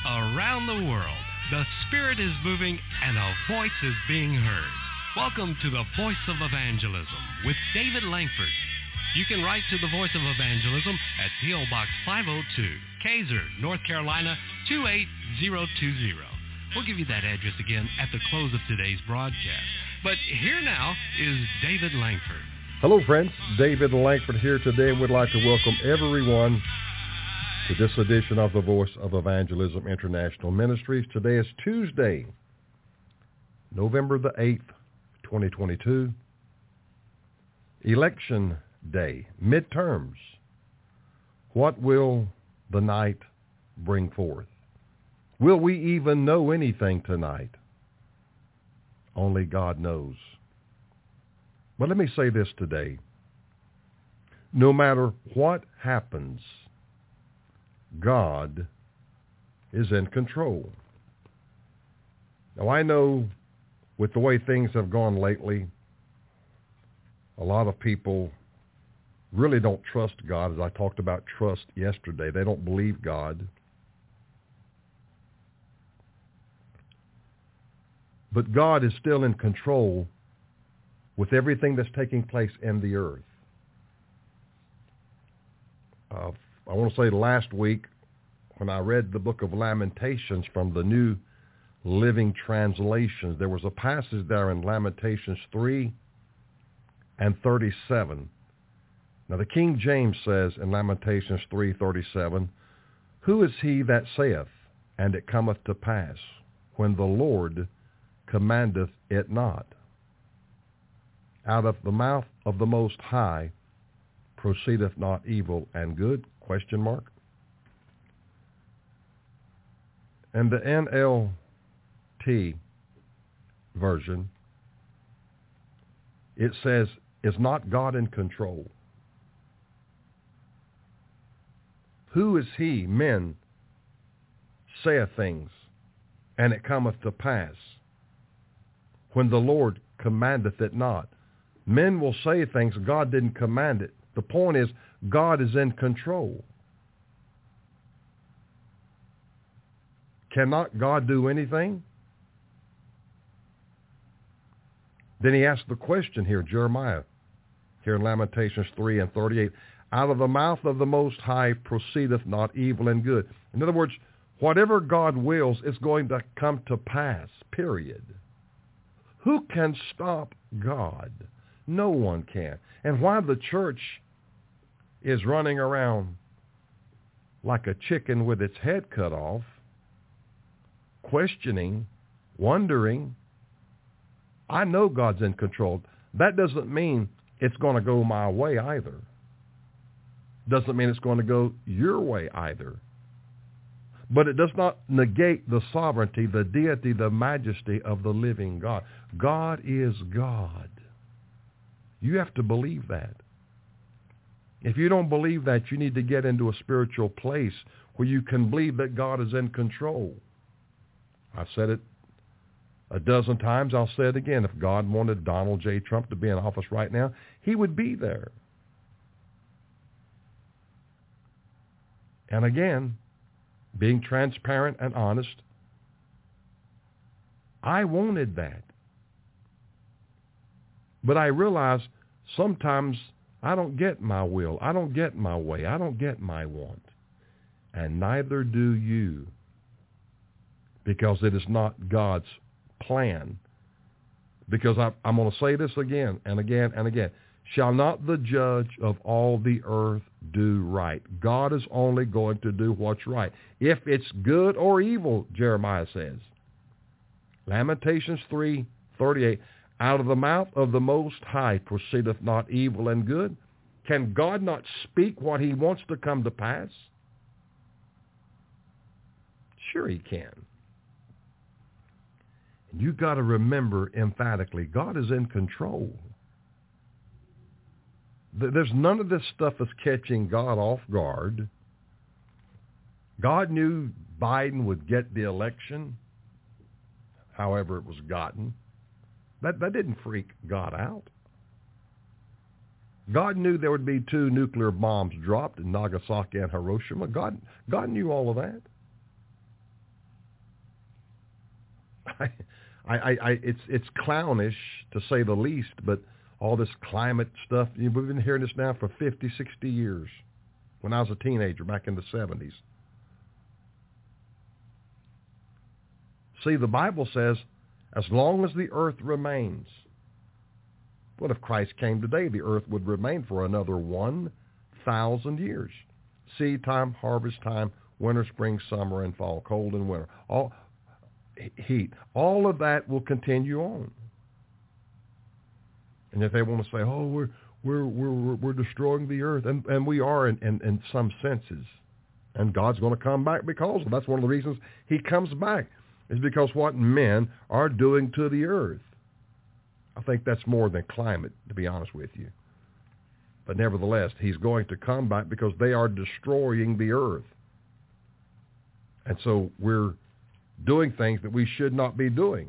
Around the world, the Spirit is moving and a voice is being heard. Welcome to the Voice of Evangelism with David Langford. You can write to the Voice of Evangelism at P.O. Box 502, Kaiser, North Carolina 28020. We'll give you that address again at the close of today's broadcast. But here now is David Langford. Hello, friends. David Langford here today, and would like to welcome everyone to this edition of the Voice of Evangelism International Ministries. Today is Tuesday, November the 8th, 2022. Election Day, midterms. What will the night bring forth? Will we even know anything tonight? Only God knows. But let me say this today. No matter what happens, God is in control. Now, I know with the way things have gone lately, a lot of people really don't trust God. As I talked about trust yesterday, they don't believe God. But God is still in control with everything that's taking place in the earth. I want to say last week when I read the book of Lamentations from the New Living Translation, there was a passage there in Lamentations 3 and 37. Now the King James says in Lamentations 3:37, "Who is he that saith, and it cometh to pass, when the Lord commandeth it not? Out of the mouth of the Most High proceedeth not evil and good?" ? And the NLT version, it says, "Is not God in control? Who is he, men, saith things, and it cometh to pass, when the Lord commandeth it not?" Men will say things, God didn't command it. The point is, God is in control. Cannot God do anything? Then he asked the question here, Jeremiah, here in Lamentations 3 and 38, "Out of the mouth of the Most High proceedeth not evil and good." In other words, whatever God wills is going to come to pass, period. Who can stop God? No one can. And why the church is running around like a chicken with its head cut off, questioning, wondering, I know God's in control. That doesn't mean it's going to go my way either. Doesn't mean it's going to go your way either. But it does not negate the sovereignty, the deity, the majesty of the living God. God is God. You have to believe that. If you don't believe that, you need to get into a spiritual place where you can believe that God is in control. I've said it a dozen times. I'll say it again. If God wanted Donald J. Trump to be in office right now, he would be there. And again, being transparent and honest, I wanted that. But I realize sometimes I don't get my will. I don't get my way. I don't get my want. And neither do you. Because it is not God's plan. Because I'm going to say this again and again and again. "Shall not the judge of all the earth do right?" God is only going to do what's right. If it's good or evil, Jeremiah says. Lamentations 3:38, "Out of the mouth of the Most High proceedeth not evil and good." Can God not speak what he wants to come to pass? Sure he can. And you've got to remember emphatically, God is in control. There's none of this stuff that's catching God off guard. God knew Biden would get the election, however it was gotten. That didn't freak God out. God knew there would be 2 nuclear bombs dropped in Nagasaki and Hiroshima. God knew all of that. It's clownish to say the least, but all this climate stuff, we've been hearing this now for 50, 60 years. When I was a teenager back in the 70s. See, the Bible says, as long as the earth remains. What if Christ came today? The earth would remain for another 1,000 years. Seed time, harvest time, winter, spring, summer, and fall, cold and winter, all heat. All of that will continue on. And if they want to say, oh, we're destroying the earth, and we are in some senses. And God's going to come back because of that's one of the reasons he comes back, is because what men are doing to the earth. I think that's more than climate, to be honest with you. But nevertheless, he's going to come back because they are destroying the earth. And so we're doing things that we should not be doing.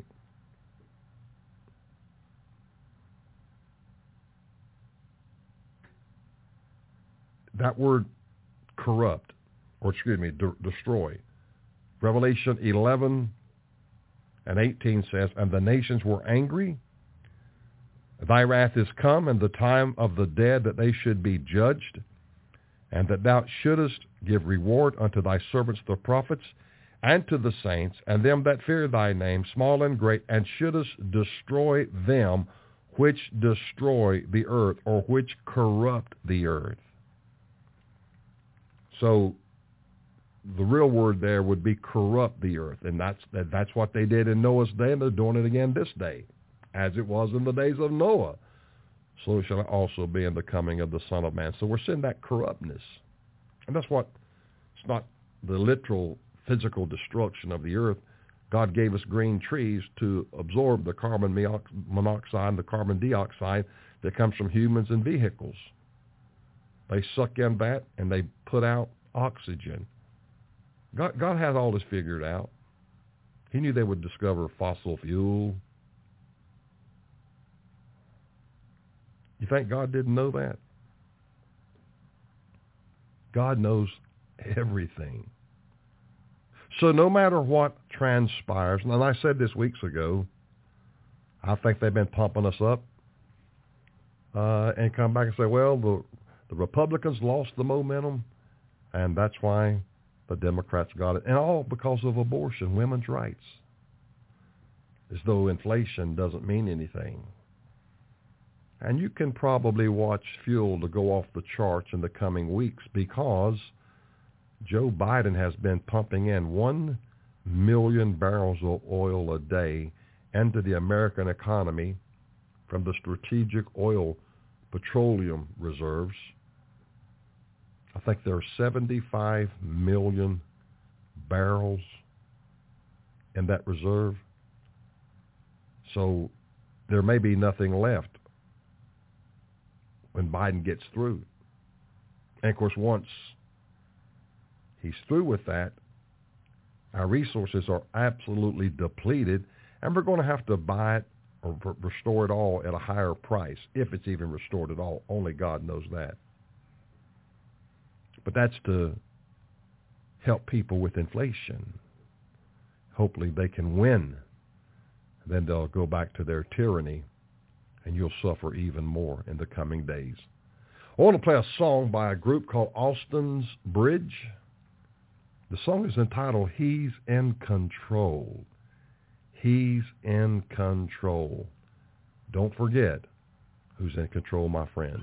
That word corrupt, or destroy. Revelation 11 and 18 says, and the nations were angry. Thy wrath is come, and the time of the dead that they should be judged, and that thou shouldest give reward unto thy servants the prophets, and to the saints, and them that fear thy name, small and great, and shouldest destroy them which destroy the earth, or which corrupt the earth. So the real word there would be corrupt the earth, and that's what they did in Noah's day, and they're doing it again this day. As it was in the days of Noah, so shall it also be in the coming of the Son of Man. So we're seeing that corruptness. And that's what, it's not the literal physical destruction of the earth. God gave us green trees to absorb the carbon monoxide and the carbon dioxide that comes from humans and vehicles. They suck in that, and they put out oxygen. God had all this figured out. He knew they would discover fossil fuel. You think God didn't know that? God knows everything. So no matter what transpires, and I said this weeks ago, I think they've been pumping us up and come back and say, well, the Republicans lost the momentum, and that's why the Democrats got it. And all because of abortion, women's rights. As though inflation doesn't mean anything. And you can probably watch fuel to go off the charts in the coming weeks because Joe Biden has been pumping in 1 million barrels of oil a day into the American economy from the strategic oil petroleum reserves. I think there are 75 million barrels in that reserve. So there may be nothing left when Biden gets through. And of course, once he's through with that, our resources are absolutely depleted, and we're going to have to buy it or restore it all at a higher price, if it's even restored at all. Only God knows that. But that's to help people with inflation. Hopefully they can win. Then they'll go back to their tyranny, and you'll suffer even more in the coming days. I want to play a song by a group called Austin's Bridge. The song is entitled, He's in Control. He's in control. Don't forget who's in control, my friends.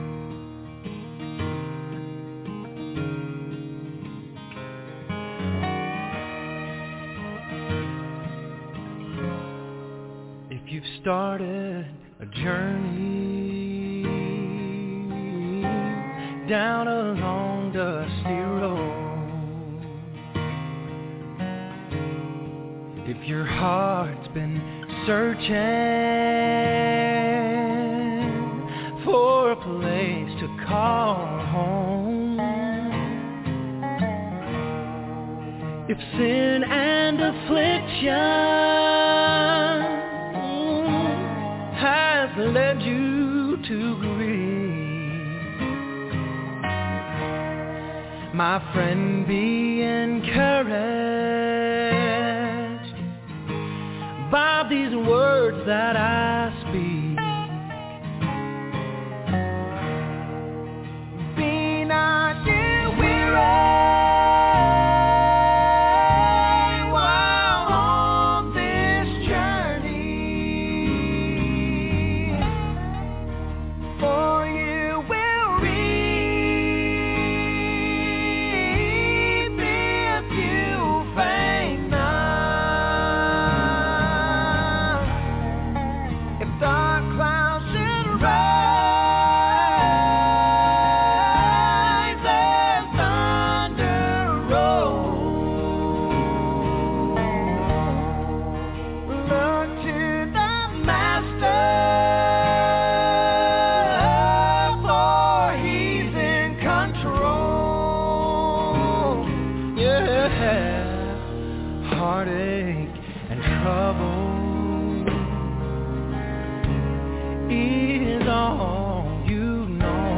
If you've started a journey down a long dusty road, if your heart's been searching for a place to call home, if sin and affliction has led you to grief, my friend, be encouraged. words that I speak. Be not you weary while on this journey, for you will reap if you faint not. If dark clouds should rise and thunder roll, look to the Master, for He's in control. Yeah, heartache and trouble is all you know.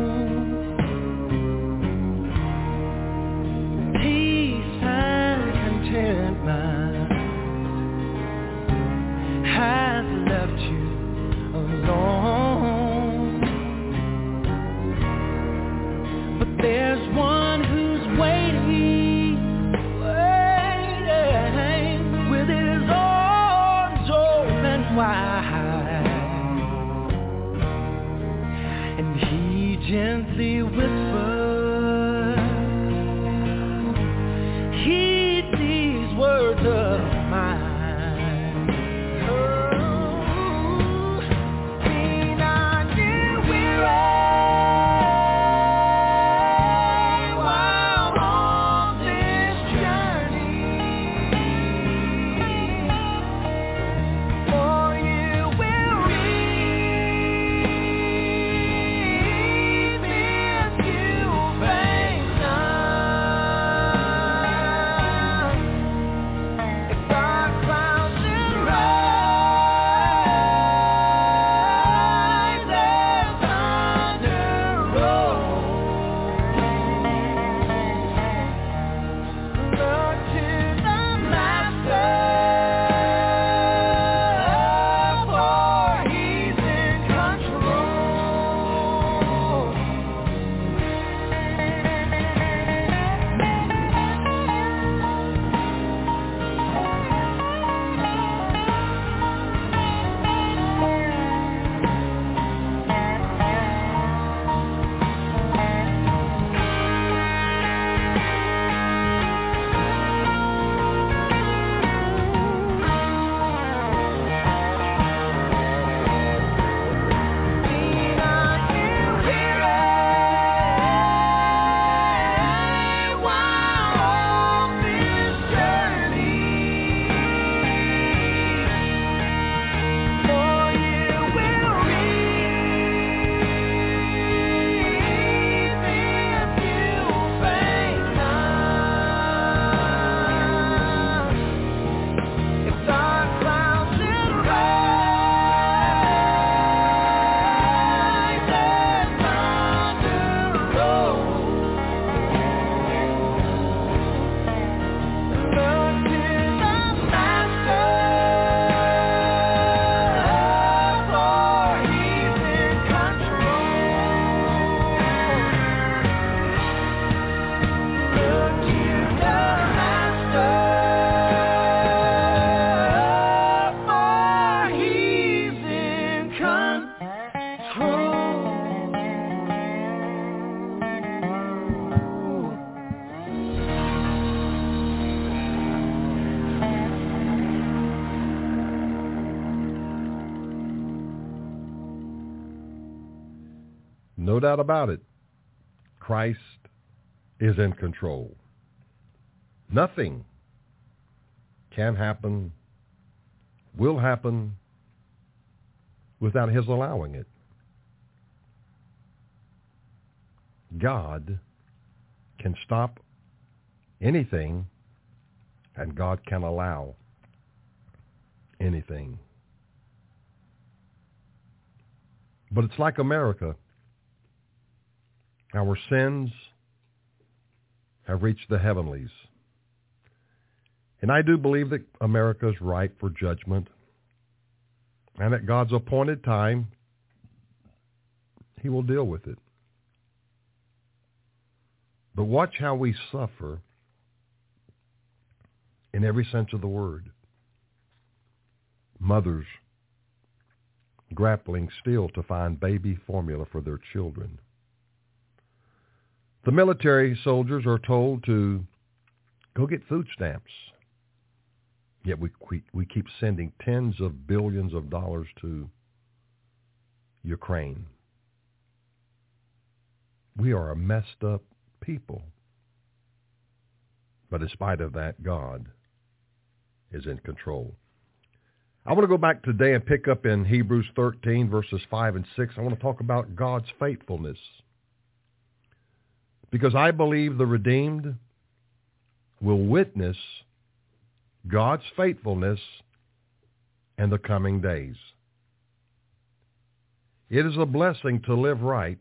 Peace and contentment has left you alone. But there's one who's waiting with his arms open wide, and he gently whispers, heed these words of mine. Oh, be not you weary while on this journey, for you will reap if you faint not. If dark clouds should rise and thunder roll, look to the Master, for He's in control. Be not you weary while on this journey, for you will reap if you faint not. If dark clouds should rise and thunder roll, look to the Master, for He's in control. Look to the Master, for He's in No doubt about it. Christ is in control. Nothing can happen, will happen, without His allowing it. God can stop anything, and God can allow anything. But it's like America. Our sins have reached the heavenlies. And I do believe that America is ripe for judgment. And at God's appointed time, he will deal with it. But watch how we suffer in every sense of the word. Mothers grappling still to find baby formula for their children. The military soldiers are told to go get food stamps. Yet we keep sending tens of billions of dollars to Ukraine. We are a messed up people. But in spite of that, God is in control. I want to go back today and pick up in Hebrews 13, verses 5 and 6. I want to talk about God's faithfulness. Because I believe the redeemed will witness God's faithfulness in the coming days. It is a blessing to live right.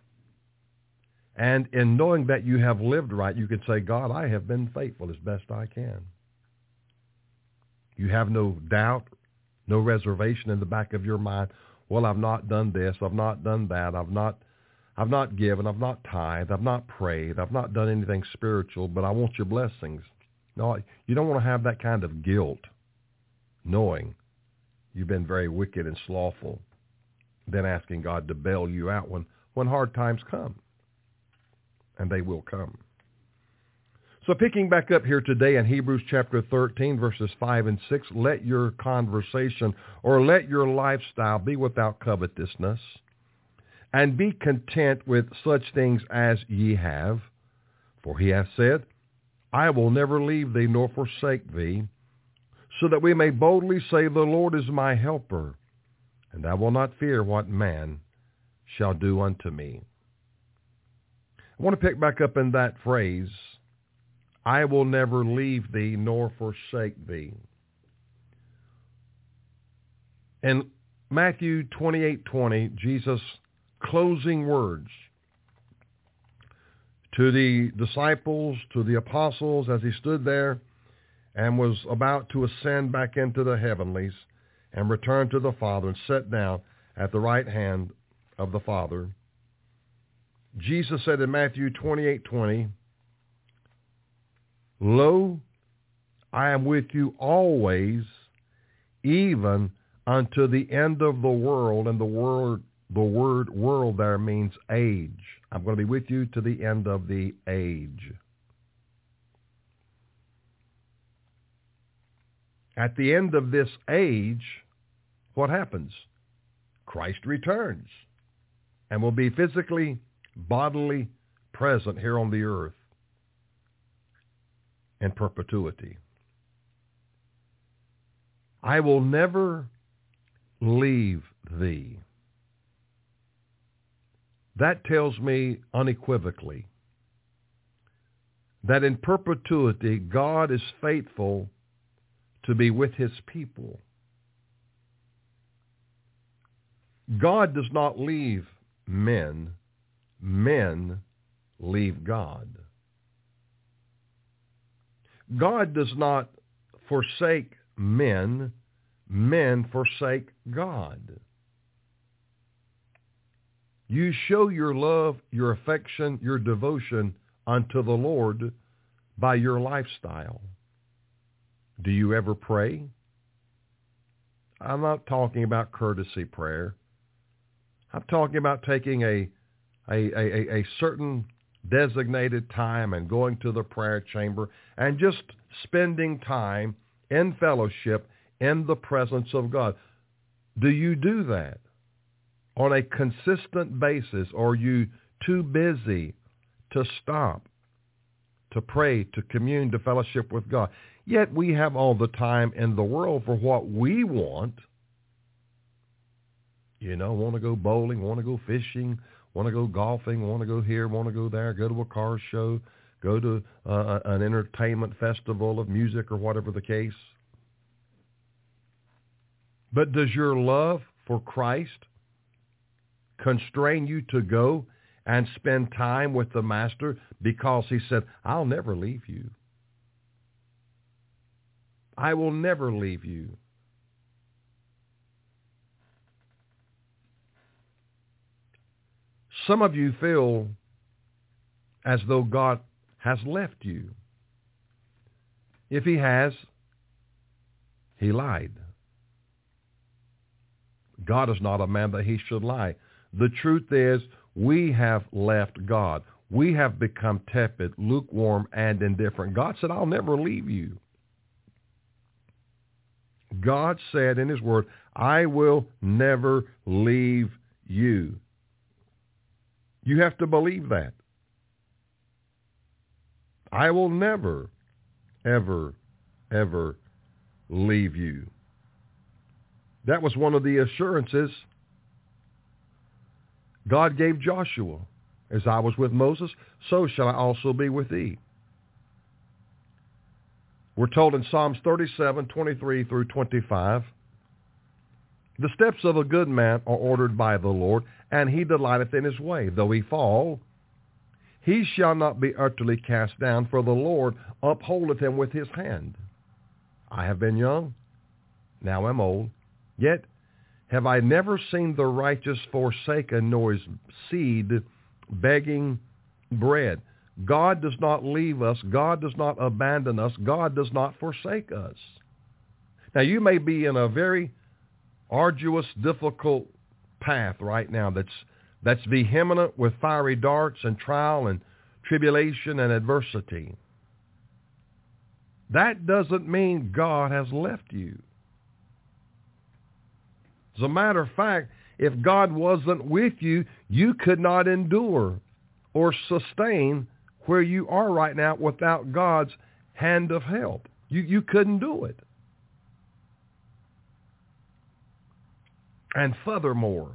And in knowing that you have lived right, you can say, God, I have been faithful as best I can. You have no doubt, no reservation in the back of your mind. Well, I've not done this. I've not done that. I've not given. I've not tithed. I've not prayed. I've not done anything spiritual, but I want your blessings. No, you don't want to have that kind of guilt, knowing you've been very wicked and slothful, then asking God to bail you out when hard times come. And they will come. So picking back up here today in Hebrews chapter 13, verses 5 and 6, let your conversation or let your lifestyle be without covetousness, and be content with such things as ye have. For he hath said, I will never leave thee nor forsake thee, so that we may boldly say, the Lord is my helper, and I will not fear what man shall do unto me. I want to pick back up in that phrase, I will never leave thee nor forsake thee. In Matthew 28:20, Jesus' closing words to the disciples, to the apostles, as he stood there and was about to ascend back into the heavenlies and return to the Father and sit down at the right hand of the Father. Jesus said in Matthew 28:20, Lo, I am with you always, even unto the end of the world. And the word world there means age. I'm going to be with you to the end of the age. At the end of this age, what happens? Christ returns and will be physically, bodily present here on the earth in perpetuity. I will never leave thee. That tells me unequivocally that in perpetuity God is faithful to be with his people. God does not leave men. Men leave God. God does not forsake men. Men forsake God. You show your love, your affection, your devotion unto the Lord by your lifestyle. Do you ever pray? I'm not talking about courtesy prayer. I'm talking about taking a certain designated time and going to the prayer chamber and just spending time in fellowship in the presence of God. Do you do that on a consistent basis, or are you too busy to stop, to pray, to commune, to fellowship with God? Yet we have all the time in the world for what we want. You know, want to go bowling, want to go fishing, want to go golfing, want to go here, want to go there, go to a car show, go to an entertainment festival of music or whatever the case. But does your love for Christ constrain you to go and spend time with the Master because he said, I'll never leave you. I will never leave you. Some of you feel as though God has left you. If he has, he lied. God is not a man that he should lie. The truth is, we have left God. We have become tepid, lukewarm, and indifferent. God said, I'll never leave you. God said in his word, I will never leave you. You have to believe that. I will never, ever, ever leave you. That was one of the assurances God gave Joshua. As I was with Moses, so shall I also be with thee. We're told in Psalms 37, 23 through 25, the steps of a good man are ordered by the Lord, and he delighteth in his way. Though he fall, he shall not be utterly cast down, for the Lord upholdeth him with his hand. I have been young, now am old, yet have I never seen the righteous forsaken, nor his seed begging bread. God does not leave us. God does not abandon us. God does not forsake us. Now, you may be in a very arduous, difficult path right now that's vehement with fiery darts and trial and tribulation and adversity. That doesn't mean God has left you. As a matter of fact, if God wasn't with you, you could not endure or sustain where you are right now without God's hand of help. You couldn't do it. And furthermore,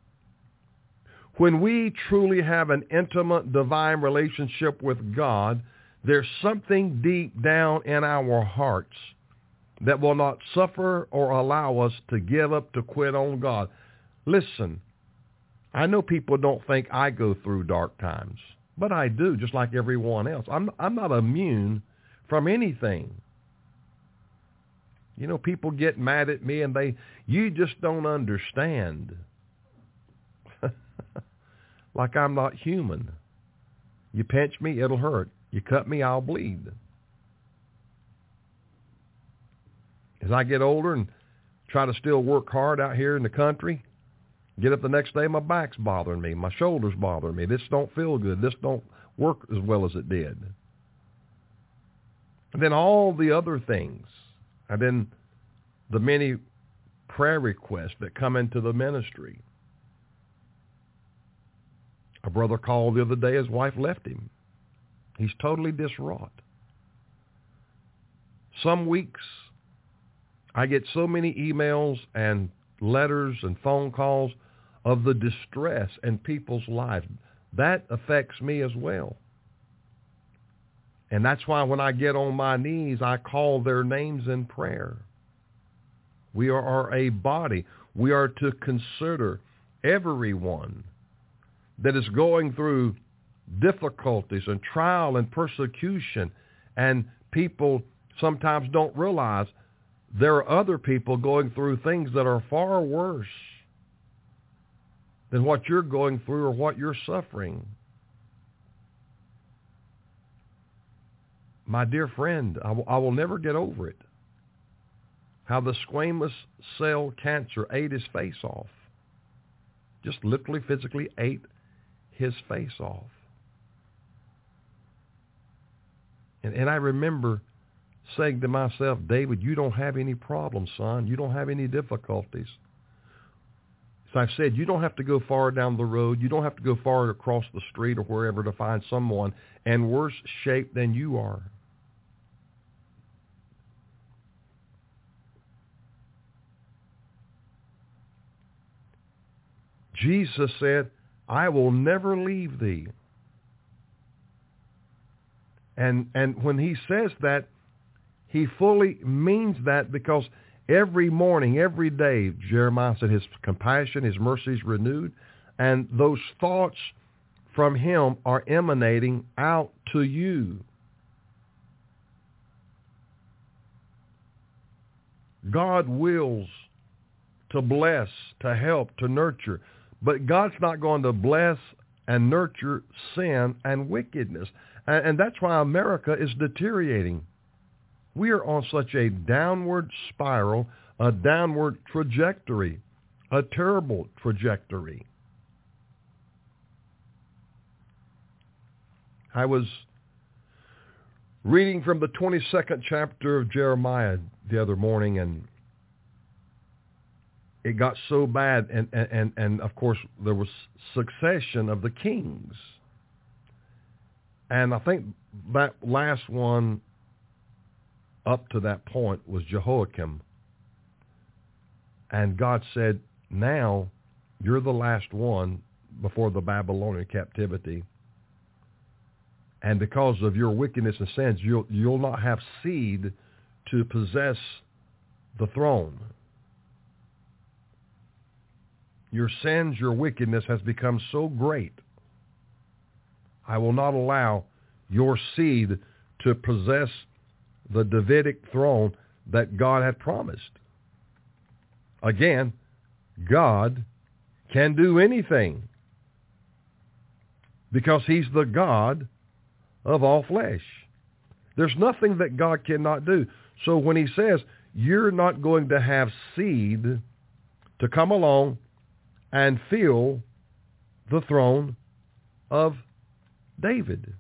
when we truly have an intimate divine relationship with God, there's something deep down in our hearts that will not suffer or allow us to give up, to quit on God. Listen, I know people don't think I go through dark times, but I do, just like everyone else. I'm not immune from anything. You know, people get mad at me and you just don't understand. Like I'm not human. You pinch me, it'll hurt. You cut me, I'll bleed. As I get older and try to still work hard out here in the country, get up the next day, my back's bothering me, my shoulders bothering me. This don't feel good. This don't work as well as it did. And then all the other things, and then the many prayer requests that come into the ministry. A brother called the other day, his wife left him. He's totally distraught. Some weeks, I get so many emails and letters and phone calls of the distress in people's lives. That affects me as well. And that's why when I get on my knees, I call their names in prayer. We are a body. We are to consider everyone that is going through difficulties and trial and persecution, and people sometimes don't realize there are other people going through things that are far worse than what you're going through or what you're suffering. My dear friend, I will never get over it. How the squamous cell cancer ate his face off. Just literally, physically ate his face off. And I remember saying to myself, David, you don't have any problems, son. You don't have any difficulties. So I've said, you don't have to go far down the road. You don't have to go far across the street or wherever to find someone in worse shape than you are. Jesus said, I will never leave thee. And when he says that, he fully means that, because every morning, every day, Jeremiah said, his compassion, his mercies renewed, and those thoughts from him are emanating out to you. God wills to bless, to help, to nurture, but God's not going to bless and nurture sin and wickedness. And that's why America is deteriorating. We are on such a downward spiral, a downward trajectory, a terrible trajectory. I was reading from the 22nd chapter of Jeremiah the other morning, and it got so bad, and of course there was succession of the kings. And I think that last one up to that point was Jehoiakim. And God said, now you're the last one before the Babylonian captivity. And because of your wickedness and sins, you'll not have seed to possess the throne. Your sins, your wickedness has become so great. I will not allow your seed to possess the Davidic throne that God had promised. Again, God can do anything because he's the God of all flesh. There's nothing that God cannot do. So when he says, you're not going to have seed to come along and fill the throne of David.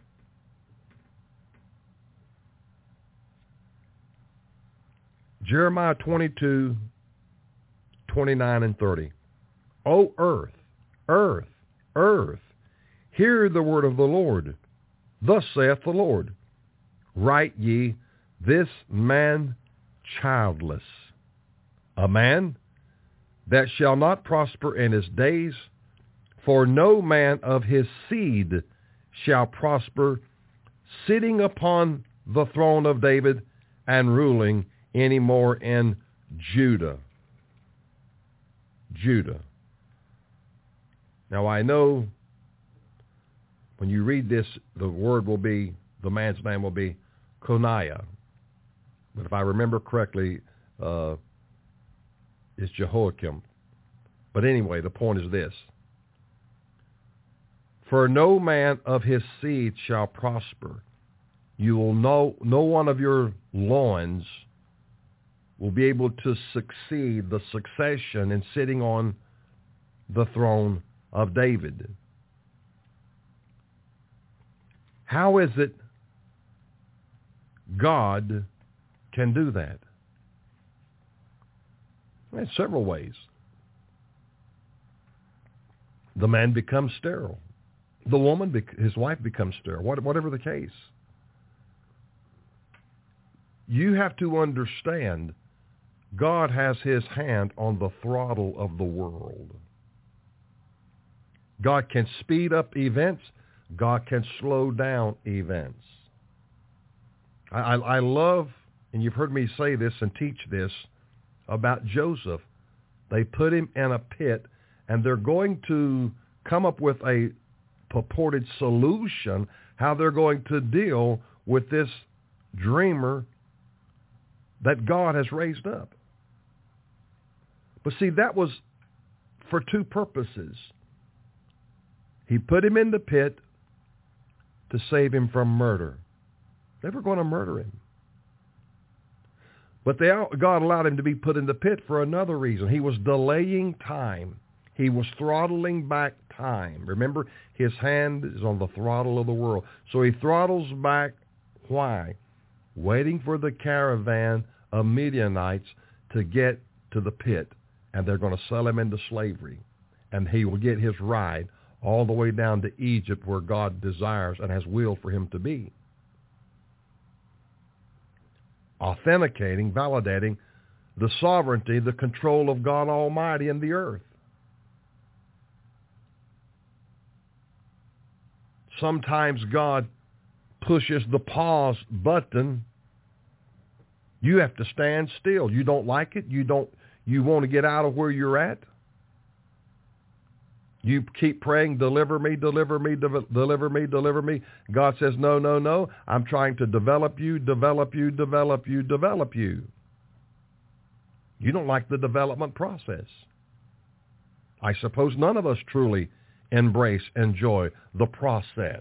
Jeremiah 22, 29 and 30. O earth, earth, earth, hear the word of the Lord. Thus saith the Lord, write ye this man childless, a man that shall not prosper in his days, for no man of his seed shall prosper, sitting upon the throne of David and ruling any more in Judah. Judah. Now I know when you read this, the man's name will be Coniah. But if I remember correctly, it's Jehoiakim. But anyway, the point is this. For no man of his seed shall prosper. You will no one of your loins will be able to succeed the succession in sitting on the throne of David. How is it God can do that? In several ways. The man becomes sterile. The woman, his wife becomes sterile, whatever the case. You have to understand God has his hand on the throttle of the world. God can speed up events. God can slow down events. I love, and you've heard me say this and teach this, about Joseph. They put him in a pit, and they're going to come up with a purported solution, how they're going to deal with this dreamer that God has raised up. But see, that was for two purposes. He put him in the pit to save him from murder. They were going to murder him. But God allowed him to be put in the pit for another reason. He was delaying time. He was throttling back time. Remember, his hand is on the throttle of the world. So he throttles back. Why? Waiting for the caravan of Midianites to get to the pit, and they're going to sell him into slavery. And he will get his ride all the way down to Egypt, where God desires and has will for him to be. Authenticating, validating the sovereignty, the control of God Almighty in the earth. Sometimes God pushes the pause button. You have to stand still. You don't like it. You want to get out of where you're at. You keep praying, deliver me, deliver me, deliver me, deliver me. God says, no, no, no. I'm trying to develop you, develop you, develop you, develop you. You don't like the development process. I suppose none of us truly embrace, enjoy the process.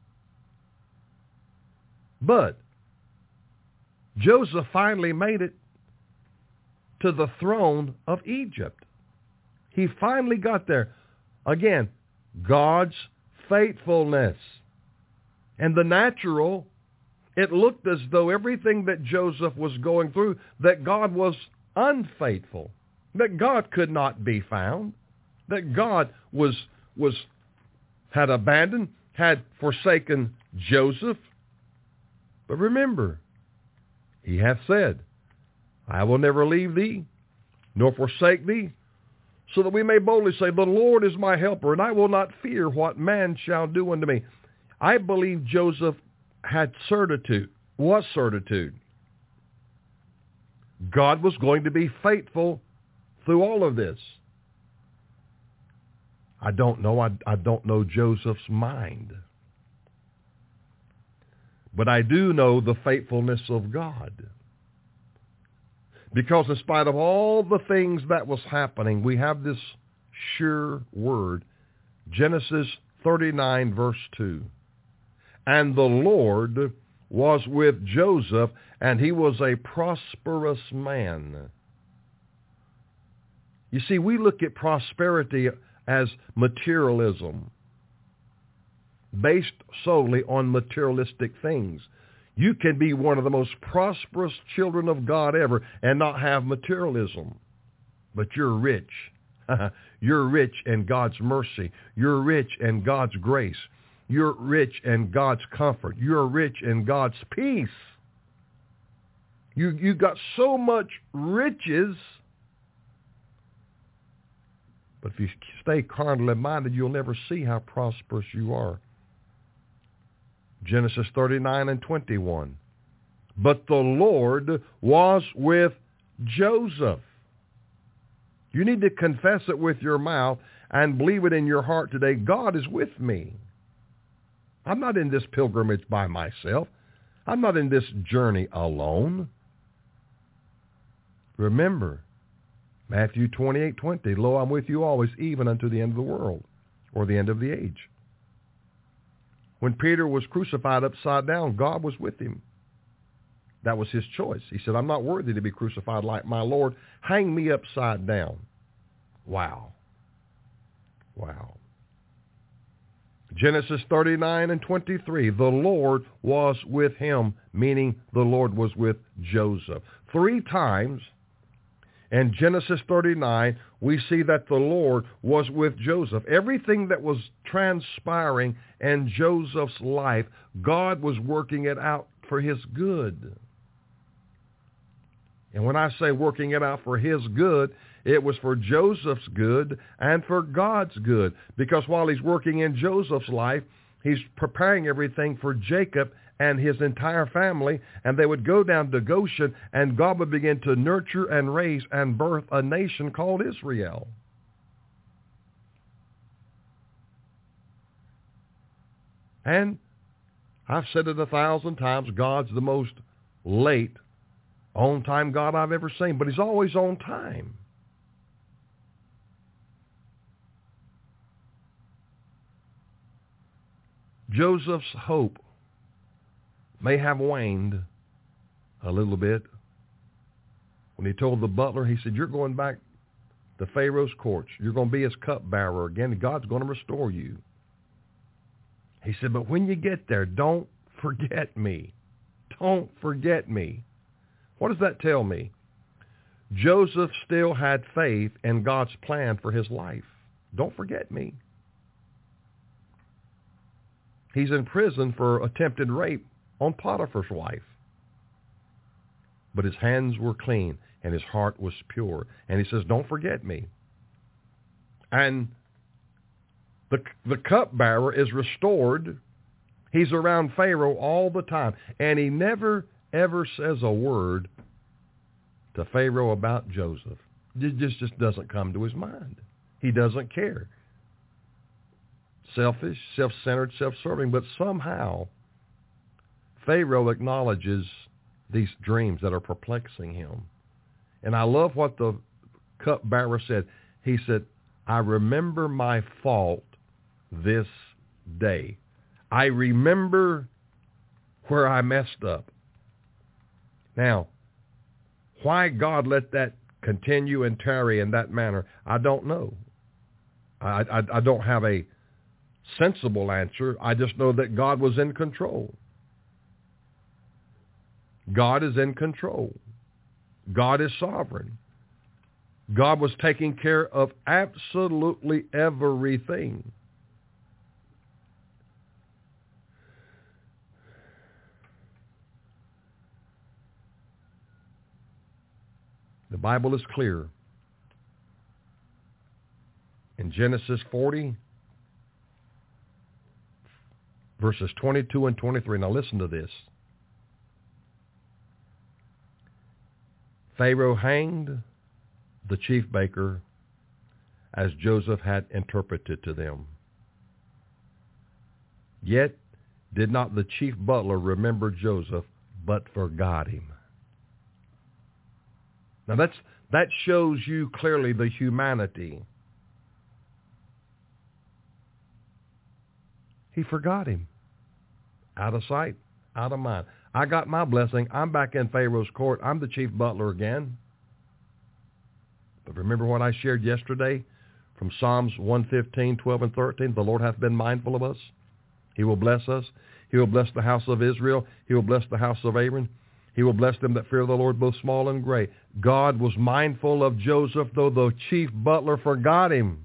But Joseph finally made it to the throne of Egypt. He finally got there. Again, God's faithfulness. And the natural, it looked as though everything that Joseph was going through, that God was unfaithful, that God could not be found, that God had abandoned, had forsaken Joseph. But remember, he hath said, I will never leave thee, nor forsake thee, so that we may boldly say, the Lord is my helper, and I will not fear what man shall do unto me. I believe Joseph had certitude, was certitude. God was going to be faithful through all of this. I don't know. I don't know Joseph's mind. But I do know the faithfulness of God. Because in spite of all the things that was happening, we have this sure word. Genesis 39, verse 2. And the Lord was with Joseph, and he was a prosperous man. You see, we look at prosperity as materialism, based solely on materialistic things. You can be one of the most prosperous children of God ever and not have materialism, but you're rich. You're rich in God's mercy. You're rich in God's grace. You're rich in God's comfort. You're rich in God's peace. You got so much riches, but if you stay carnally minded, you'll never see how prosperous you are. Genesis 39 and 21. But the Lord was with Joseph. You need to confess it with your mouth and believe it in your heart today. God is with me. I'm not in this pilgrimage by myself. I'm not in this journey alone. Remember, Matthew 28:20, Lo, I'm with you always, even unto the end of the world, or the end of the age. When Peter was crucified upside down, God was with him. That was his choice. He said, I'm not worthy to be crucified like my Lord. Hang me upside down. Wow. Wow. Genesis 39 and 23, the Lord was with him, meaning the Lord was with Joseph. 3 times in Genesis 39, we see that the Lord was with Joseph. Everything that was transpiring in Joseph's life, God was working it out for his good. And when I say working it out for his good, it was for Joseph's good and for God's good. Because while he's working in Joseph's life, he's preparing everything for Jacob and his entire family, and they would go down to Goshen, and God would begin to nurture and raise and birth a nation called Israel. And I've said it 1,000 times, God's the most late, on-time God I've ever seen, but he's always on time. Joseph's hope may have waned a little bit. When he told the butler, he said, you're going back to Pharaoh's courts. You're going to be his cupbearer again, and God's going to restore you. He said, but when you get there, don't forget me. Don't forget me. What does that tell me? Joseph still had faith in God's plan for his life. Don't forget me. He's in prison for attempted rape on Potiphar's wife. But his hands were clean and his heart was pure. And he says, don't forget me. And the cupbearer is restored. He's around Pharaoh all the time. And he never, ever says a word to Pharaoh about Joseph. It just doesn't come to his mind. He doesn't care. Selfish, self-centered, self-serving, but somehow Pharaoh acknowledges these dreams that are perplexing him. And I love what the cupbearer said. He said, I remember my fault this day. I remember where I messed up. Now, why God let that continue and tarry in that manner, I don't know. I don't have a sensible answer. I just know that God was in control. God is in control. God is sovereign. God was taking care of absolutely everything. The Bible is clear. In Genesis 40, verses 22 and 23. Now listen to this. Pharaoh hanged the chief baker as Joseph had interpreted to them. Yet did not the chief butler remember Joseph, but forgot him. Now that shows you clearly the humanity. He forgot him. Out of sight, out of mind. I got my blessing. I'm back in Pharaoh's court. I'm the chief butler again. But remember what I shared yesterday from Psalms 115, 12, and 13? The Lord hath been mindful of us. He will bless us. He will bless the house of Israel. He will bless the house of Aaron. He will bless them that fear the Lord, both small and great. God was mindful of Joseph, though the chief butler forgot him.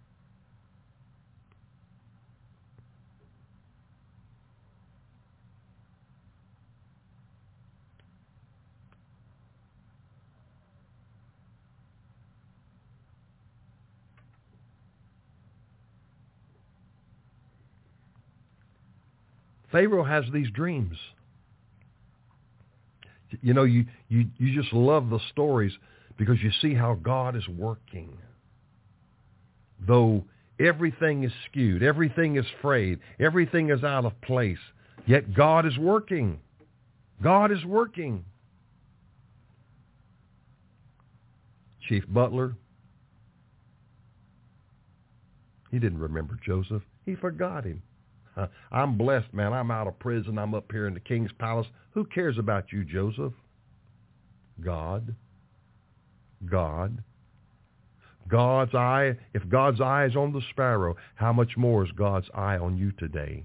Pharaoh has these dreams. You know, you just love the stories because you see how God is working. Though everything is skewed, everything is frayed, everything is out of place, yet God is working. God is working. Chief butler, he didn't remember Joseph. He forgot him. I'm blessed, man. I'm out of prison. I'm up here in the king's palace. Who cares about you, Joseph? God. God. God's eye, if God's eye is on the sparrow, how much more is God's eye on you today?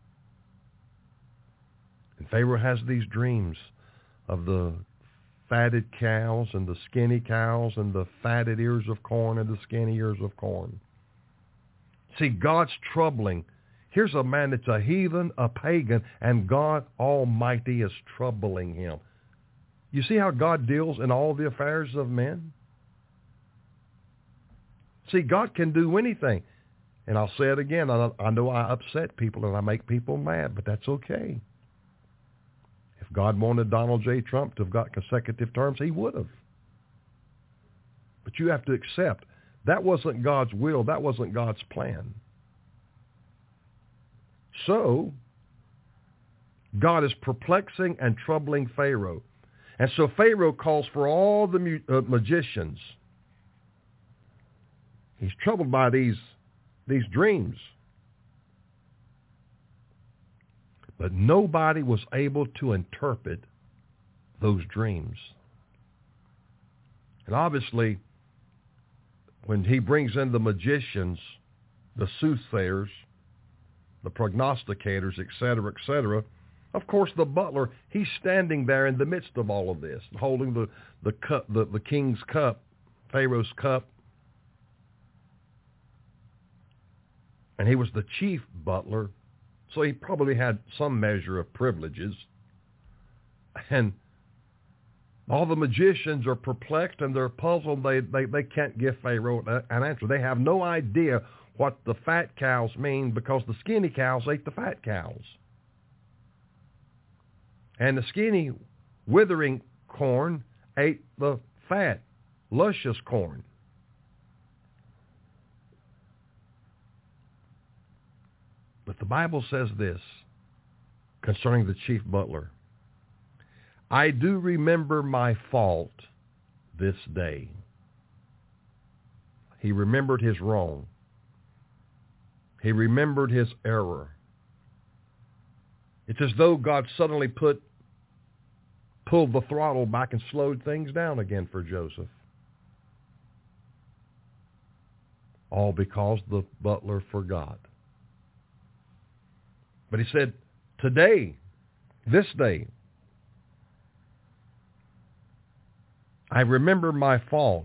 And Pharaoh has these dreams of the fatted cows and the skinny cows and the fatted ears of corn and the skinny ears of corn. See, God's troubling. Here's a man that's a heathen, a pagan, and God Almighty is troubling him. You see how God deals in all the affairs of men? See, God can do anything. And I'll say it again. I know I upset people and I make people mad, but that's okay. If God wanted Donald J. Trump to have got consecutive terms, he would have. But you have to accept that wasn't God's will. That wasn't God's plan. So, God is perplexing and troubling Pharaoh. And so Pharaoh calls for all the magicians. He's troubled by these dreams. But nobody was able to interpret those dreams. And obviously, when he brings in the magicians, the soothsayers, the prognosticators, etc., of course, the butler, he's standing there in the midst of all of this, holding the cup, the king's cup, Pharaoh's cup. And he was the chief butler, so he probably had some measure of privileges. And all the magicians are perplexed and they're puzzled. They can't give Pharaoh an answer. They have no idea what the fat cows mean because the skinny cows ate the fat cows. And the skinny, withering corn ate the fat, luscious corn. But the Bible says this concerning the chief butler. I do remember my fault this day. He remembered his wrong. He remembered his error. It's as though God suddenly pulled the throttle back and slowed things down again for Joseph. All because the butler forgot. But he said, today, this day, I remember my fault.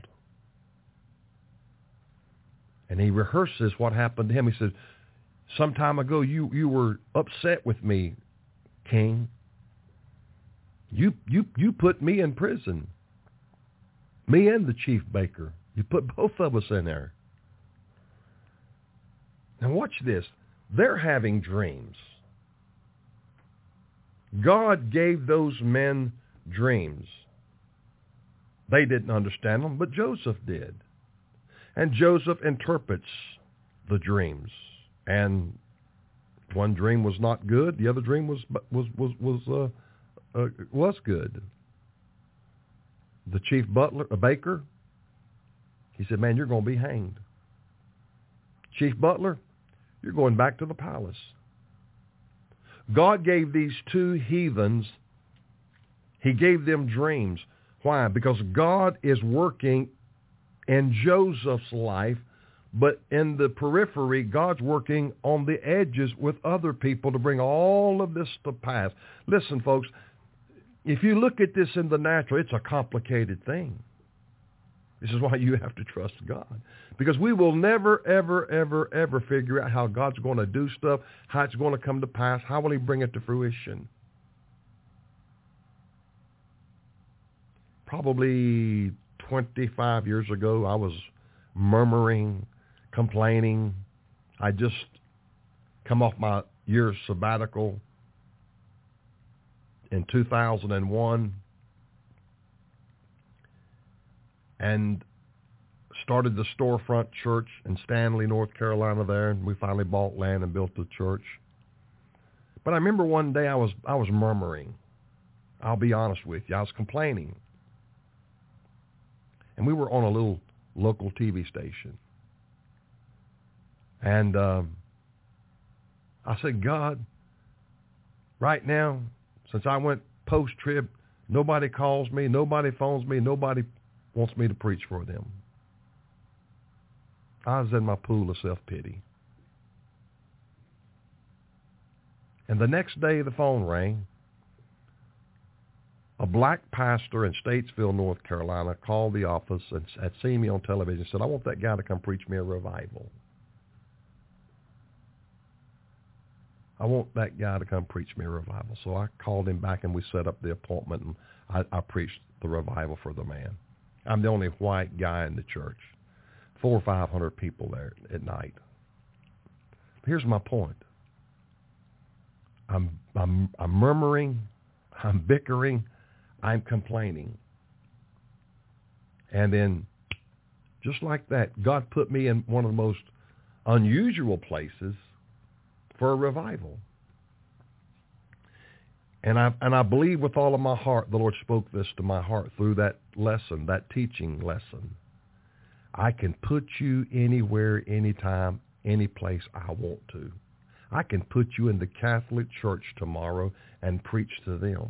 And he rehearses what happened to him. He said, some time ago you were upset with me, King. You put me in prison. Me and the chief baker. You put both of us in there. Now watch this. They're having dreams. God gave those men dreams. They didn't understand them, but Joseph did. And Joseph interprets the dreams. And one dream was not good. The other dream was good. The chief butler, a baker, he said, man, you're going to be hanged. Chief butler, you're going back to the palace. God gave these two heathens, he gave them dreams. Why? Because God is working in Joseph's life, but in the periphery, God's working on the edges with other people to bring all of this to pass. Listen, folks, if you look at this in the natural, it's a complicated thing. This is why you have to trust God. Because we will never, ever, ever, ever figure out how God's going to do stuff, how it's going to come to pass, how will he bring it to fruition. Probably 25 years ago, I was murmuring, complaining. I just come off my year's sabbatical in 2001 and started the storefront church in Stanley, North Carolina there, and we finally bought land and built the church. But I remember one day I was murmuring. I'll be honest with you. I was complaining. And we were on a little local TV station. And I said, God, right now, since I went post-trib, nobody calls me, nobody phones me, nobody wants me to preach for them. I was in my pool of self-pity. And the next day the phone rang. A black pastor in Statesville, North Carolina, called the office and had seen me on television and said, I want that guy to come preach me a revival. I want that guy to come preach me a revival. So I called him back and we set up the appointment and I preached the revival for the man. I'm the only white guy in the church. 400 or 500 people there at night. Here's my point. I'm murmuring, I'm bickering, I'm complaining. And then, just like that, God put me in one of the most unusual places for a revival. And I believe with all of my heart the Lord spoke this to my heart through that lesson, that teaching lesson. I can put you anywhere, anytime, any place I want to. I can put you in the Catholic Church tomorrow and preach to them.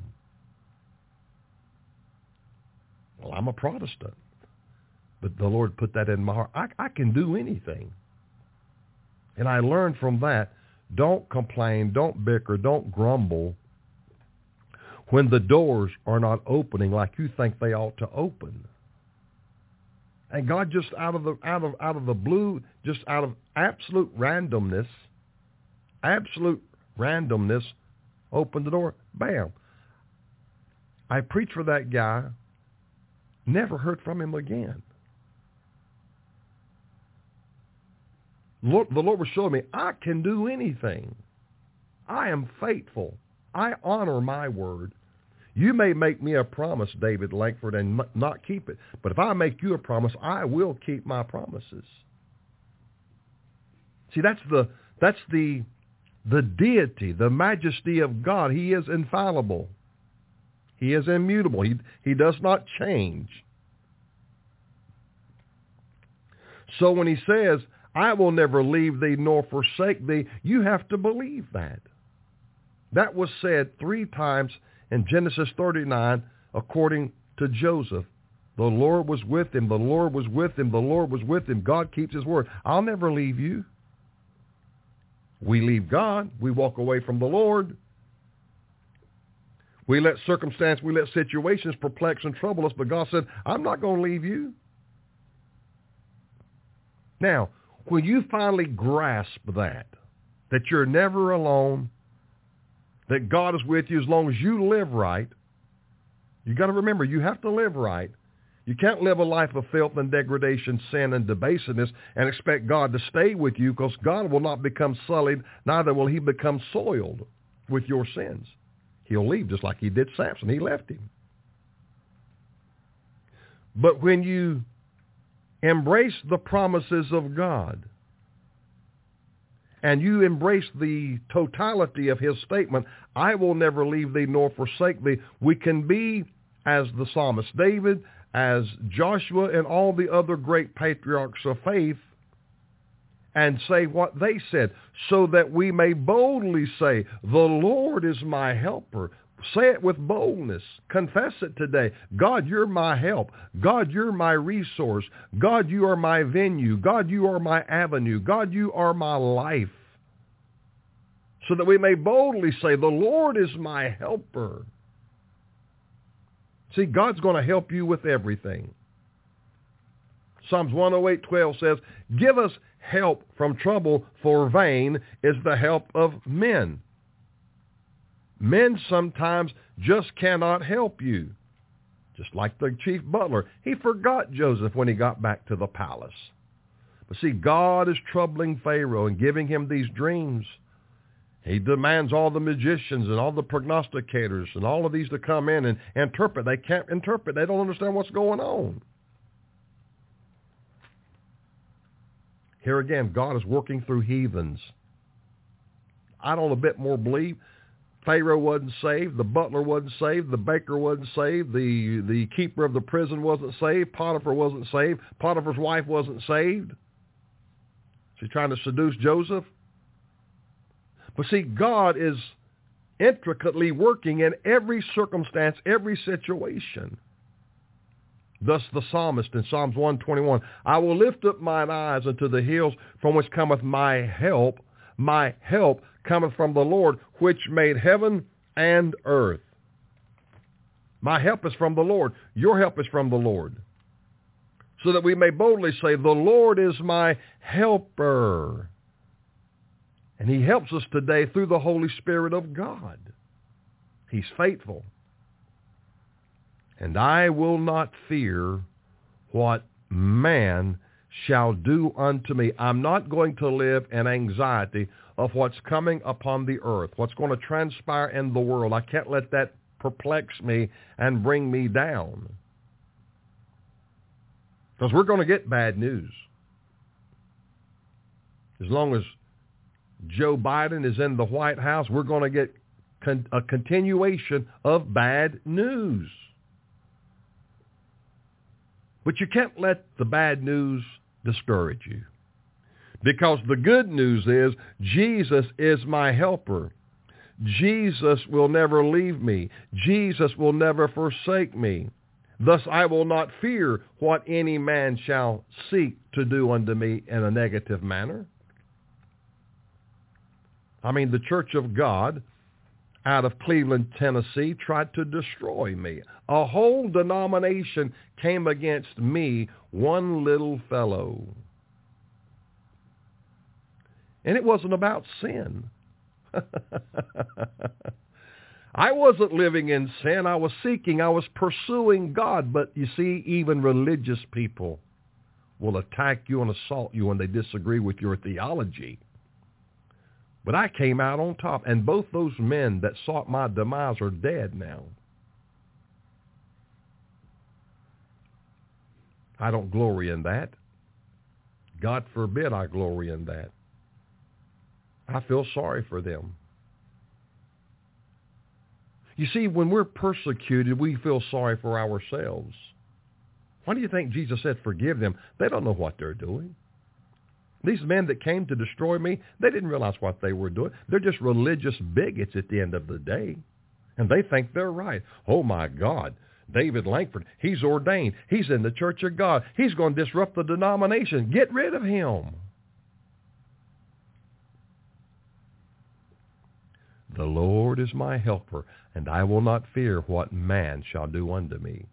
Well, I'm a Protestant, but the Lord put that in my heart. I can do anything. And I learned from that, don't complain, don't bicker, don't grumble when the doors are not opening like you think they ought to open. And God just out of the blue, just out of absolute randomness, opened the door. Bam. I preached for that guy, never heard from him again. The Lord was showing me, I can do anything. I am faithful. I honor my word. You may make me a promise, David Langford, and not keep it. But if I make you a promise, I will keep my promises. See, that's the deity, the majesty of God. He is infallible. He is immutable. He does not change. So when he says, I will never leave thee nor forsake thee. You have to believe that. That was said 3 times in Genesis 39 according to Joseph. The Lord was with him. The Lord was with him. The Lord was with him. God keeps his word. I'll never leave you. We leave God. We walk away from the Lord. We let circumstance, we let situations perplex and trouble us, but God said, I'm not going to leave you. Now, when you finally grasp that you're never alone, that God is with you as long as you live right, you got to remember, you have to live right. You can't live a life of filth and degradation, sin and debasedness and expect God to stay with you, because God will not become sullied, neither will he become soiled with your sins. He'll leave just like he did Samson. He left him. But when you embrace the promises of God and you embrace the totality of his statement, I will never leave thee nor forsake thee, we can be as the psalmist David, as Joshua and all the other great patriarchs of faith, and say what they said, so that we may boldly say, the Lord is my helper. Say it with boldness. Confess it today. God, you're my help. God, you're my resource. God, you are my venue. God, you are my avenue. God, you are my life. So that we may boldly say, the Lord is my helper. See, God's going to help you with everything. Psalms 108:12 says, give us help from trouble, for vain is the help of men. Men sometimes just cannot help you. Just like the chief butler. He forgot Joseph when he got back to the palace. But see, God is troubling Pharaoh and giving him these dreams. He demands all the magicians and all the prognosticators and all of these to come in and interpret. They can't interpret. They don't understand what's going on. Here again, God is working through heathens. I don't a bit more believe Pharaoh wasn't saved, the butler wasn't saved, the baker wasn't saved, the keeper of the prison wasn't saved, Potiphar wasn't saved, Potiphar's wife wasn't saved. She's trying to seduce Joseph. But see, God is intricately working in every circumstance, every situation. Thus the psalmist in Psalms 121, I will lift up mine eyes unto the hills from which cometh my help. My help cometh from the Lord, which made heaven and earth. My help is from the Lord. Your help is from the Lord. So that we may boldly say, the Lord is my helper. And he helps us today through the Holy Spirit of God. He's faithful. And I will not fear what man shall do unto me. I'm not going to live in anxiety of what's coming upon the earth, what's going to transpire in the world. I can't let that perplex me and bring me down. Because we're going to get bad news. As long as Joe Biden is in the White House, we're going to get a continuation of bad news. But you can't let the bad news discourage you. Because the good news is Jesus is my helper. Jesus will never leave me. Jesus will never forsake me. Thus I will not fear what any man shall seek to do unto me in a negative manner. I mean, the Church of God out of Cleveland, Tennessee, tried to destroy me. A whole denomination came against me, one little fellow. And it wasn't about sin. I wasn't living in sin. I was seeking, I was pursuing God. But you see, even religious people will attack you and assault you when they disagree with your theology. But I came out on top, and both those men that sought my demise are dead now. I don't glory in that. God forbid I glory in that. I feel sorry for them. You see, when we're persecuted, we feel sorry for ourselves. Why do you think Jesus said, forgive them? They don't know what they're doing. These men that came to destroy me, they didn't realize what they were doing. They're just religious bigots at the end of the day. And they think they're right. Oh, my God. David Langford, he's ordained. He's in the Church of God. He's going to disrupt the denomination. Get rid of him. The Lord is my helper, and I will not fear what man shall do unto me.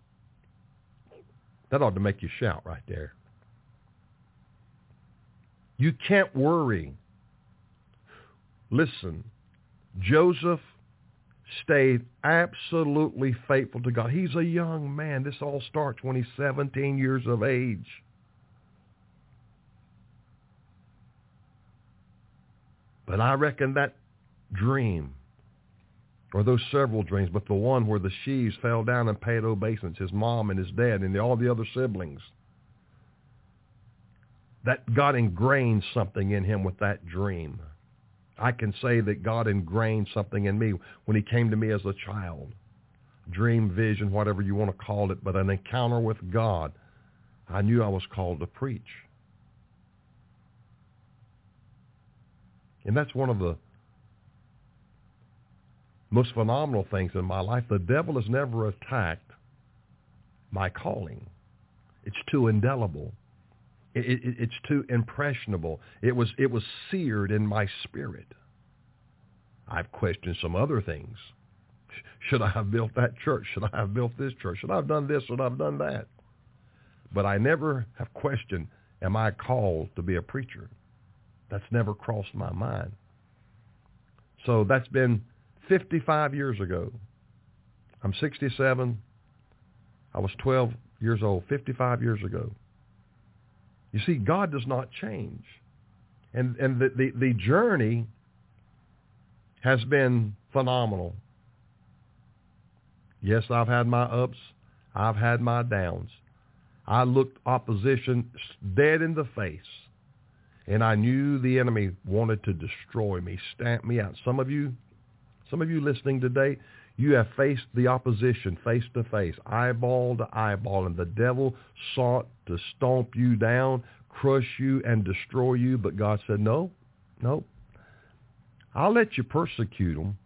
That ought to make you shout right there. You can't worry. Listen, Joseph stayed absolutely faithful to God. He's a young man. This all starts when he's 17 years of age. But I reckon that dream, or those several dreams, but the one where the sheaves fell down and paid obeisance, his mom and his dad and all the other siblings, that God ingrained something in him with that dream. I can say that God ingrained something in me when he came to me as a child. Dream, vision, whatever you want to call it, but an encounter with God. I knew I was called to preach. And that's one of the most phenomenal things in my life. The devil has never attacked my calling. It's too indelible. It's too impressionable. It was seared in my spirit. I've questioned some other things. Should I have built that church? Should I have built this church? Should I have done this? Should I have done that? But I never have questioned, am I called to be a preacher? That's never crossed my mind. So that's been 55 years ago. I'm 67. I was 12 years old, 55 years ago. You see, God does not change. And the journey has been phenomenal. Yes, I've had my ups. I've had my downs. I looked opposition dead in the face, and I knew the enemy wanted to destroy me, stamp me out. Some of you listening today, you have faced the opposition face to face, eyeball to eyeball, and the devil sought to stomp you down, crush you, and destroy you. But God said, no, I'll let you persecute them.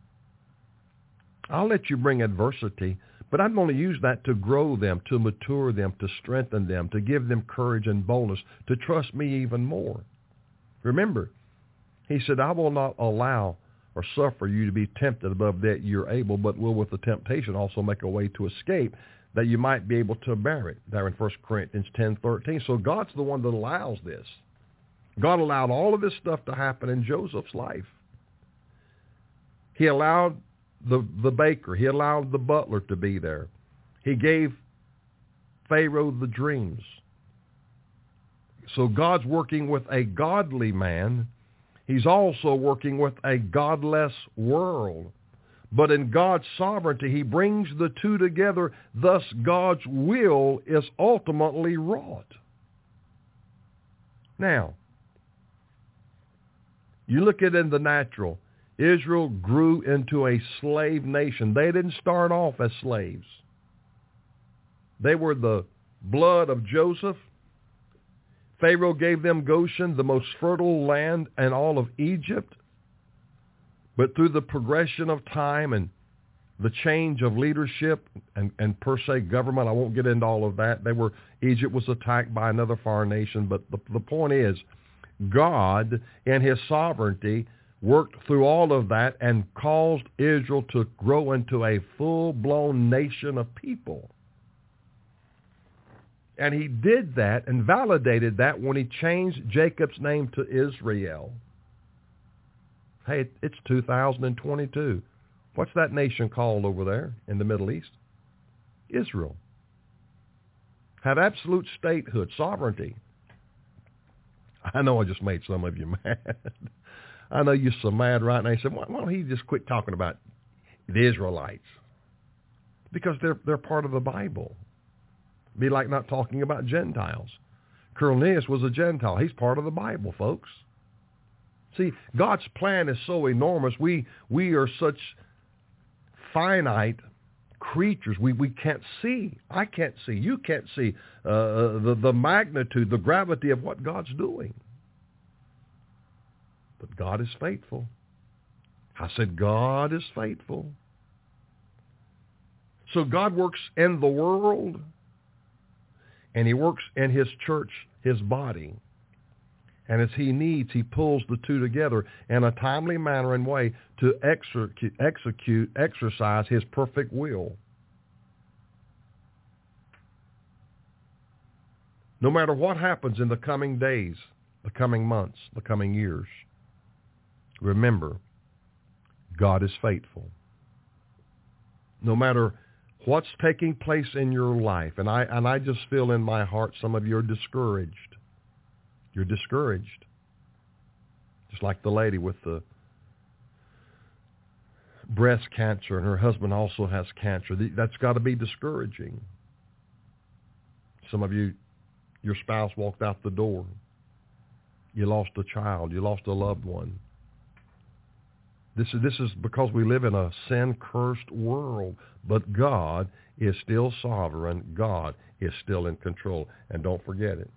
I'll let you bring adversity, but I'm going to use that to grow them, to mature them, to strengthen them, to give them courage and boldness, to trust me even more. Remember, he said, I will not allow or suffer you to be tempted above that you're able, but will with the temptation also make a way to escape, that you might be able to bear it. There in 1 Corinthians 10:13. So God's the one that allows this. God allowed all of this stuff to happen in Joseph's life. He allowed the baker. He allowed the butler to be there. He gave Pharaoh the dreams. So God's working with a godly man. He's also working with a godless world. But in God's sovereignty, he brings the two together. Thus, God's will is ultimately wrought. Now, you look at it in the natural. Israel grew into a slave nation. They didn't start off as slaves. They were the blood of Joseph. Pharaoh gave them Goshen, the most fertile land in all of Egypt. But through the progression of time and the change of leadership and per se government, I won't get into all of that. Egypt was attacked by another foreign nation. But the point is, God in his sovereignty worked through all of that and caused Israel to grow into a full-blown nation of people. And he did that and validated that when he changed Jacob's name to Israel. Hey, it's 2022. What's that nation called over there in the Middle East? Israel. Have absolute statehood, sovereignty. I know I just made some of you mad. I know you're so mad right now. You said, why don't he just quit talking about the Israelites? Because they're part of the Bible. Be like not talking about Gentiles. Cornelius was a Gentile. He's part of the Bible, folks. See, God's plan is so enormous. We are such finite creatures. We can't see. I can't see. You can't see the magnitude, the gravity of what God's doing. But God is faithful. I said, God is faithful. So God works in the world, and he works in his church, his body. And as he needs, he pulls the two together in a timely manner and way to exercise his perfect will. No matter what happens in the coming days, the coming months, the coming years, remember, God is faithful. No matter what's taking place in your life, and I just feel in my heart some of you are discouraged. You're discouraged. Just like the lady with the breast cancer, and her husband also has cancer. That's got to be discouraging. Some of you, your spouse walked out the door. You lost a child. You lost a loved one. This is because we live in a sin-cursed world. But God is still sovereign. God is still in control. And don't forget it.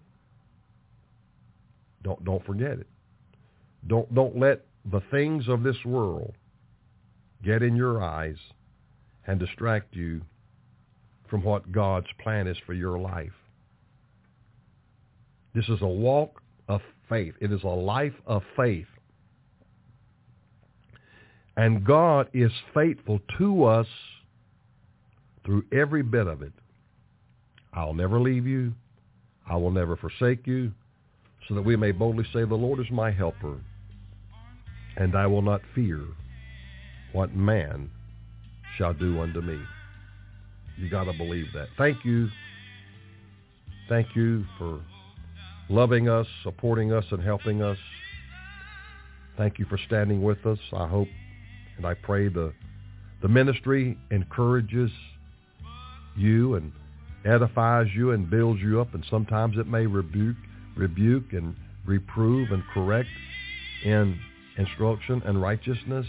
Don't forget it. Don't let the things of this world get in your eyes and distract you from what God's plan is for your life. This is a walk of faith. It is a life of faith. And God is faithful to us through every bit of it. I'll never leave you. I will never forsake you, so that we may boldly say, the Lord is my helper, and I will not fear what man shall do unto me. You got to believe that. Thank you. Thank you for loving us, supporting us, and helping us. Thank you for standing with us. I hope and I pray the ministry encourages you and edifies you and builds you up, and sometimes it may rebuke and reprove and correct in instruction and righteousness.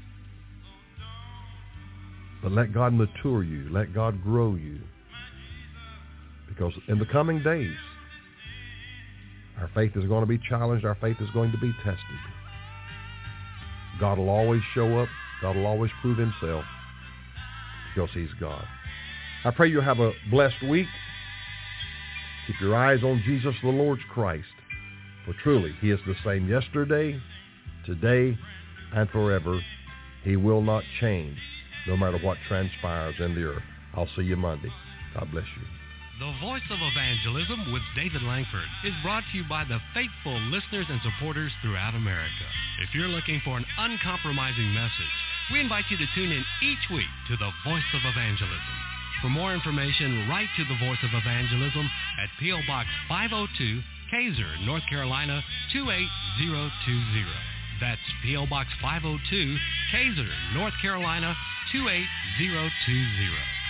But let God mature you. Let God grow you. Because in the coming days, our faith is going to be challenged. Our faith is going to be tested. God will always show up. God will always prove himself because he's God. I pray you have a blessed week. Keep your eyes on Jesus, the Lord Christ. For truly, he is the same yesterday, today, and forever. He will not change, no matter what transpires in the earth. I'll see you Monday. God bless you. The Voice of Evangelism with David Langford is brought to you by the faithful listeners and supporters throughout America. If you're looking for an uncompromising message, we invite you to tune in each week to the Voice of Evangelism. For more information, write to the Voice of Evangelism at P.O. Box 502, Kaiser, North Carolina 28020. That's P.O. Box 502, Kaiser, North Carolina 28020.